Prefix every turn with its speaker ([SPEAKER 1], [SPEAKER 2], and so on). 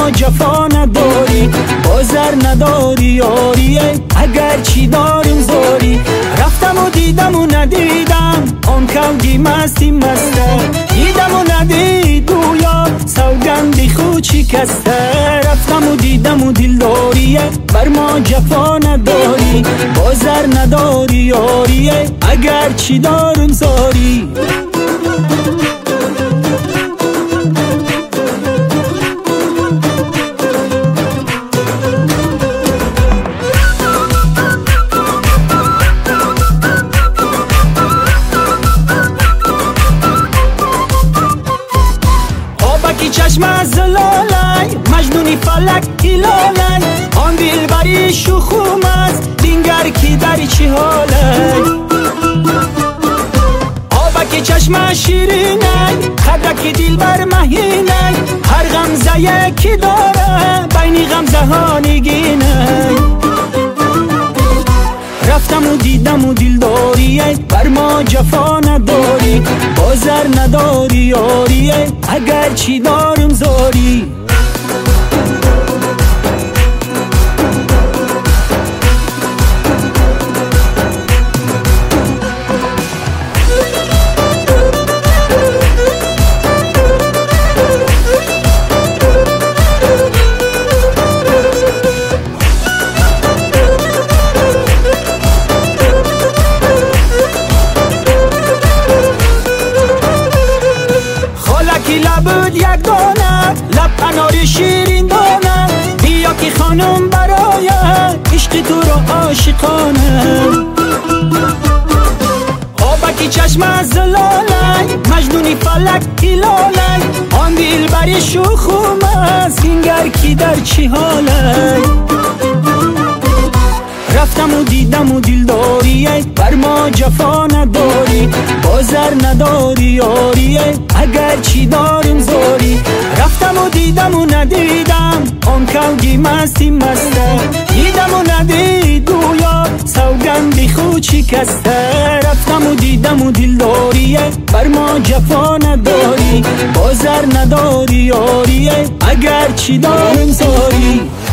[SPEAKER 1] ما جفا نداری، بازر نداری یاریه، اگر چی داریم زاری. رفتم و دیدم و ندیدم، آن کلگی مستی مسته، دیدم و ندید گویا سوگندی خود شکسته. رفتم و دیدم و دلداریه، بر ما جفا نداری، بازر نداری یاریه، اگر چی داریم زاری. چشم از زلالای مجنونی فلک هلالای، آن دل بری شخوم است دینگر کی در چی حالای. آبک چشم شیرینای خدک دل بر مهینای، هر غمزه یکی داره بینی غمزه ها نگینای. رفتم و دیدم و دلداریه، بر ما جفا نداری، بازر نداری یاریه، اگر چی داریم زاری. لبود یک دانه لب اناری شیرین دانه، بیا که خانم برای عشق تو رو عاشقانه. آبکی چشم از زلاله مجنونی فلک هلاله، آن دل بری شخوم است اینگر کی در چی حاله. رفتم و دیدم و دلداریه، بر ما جفا نداری، بازر نداری یاریه، اگر چی داریم زاری. رفتم و دیدم و ندیدم، آن کلگی مستی مسته، دیدم و ندید گویا سوگندی خود شکسته. رفتم و دیدم و دلداریه، بر ما جفا نداری، بازر نداری یاریه، اگر چی داریم زاری.